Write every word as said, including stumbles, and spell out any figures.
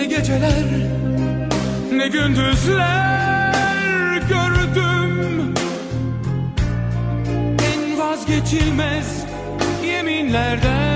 Ne geceler, ne gündüzler gördüm. En vazgeçilmez yeminlerden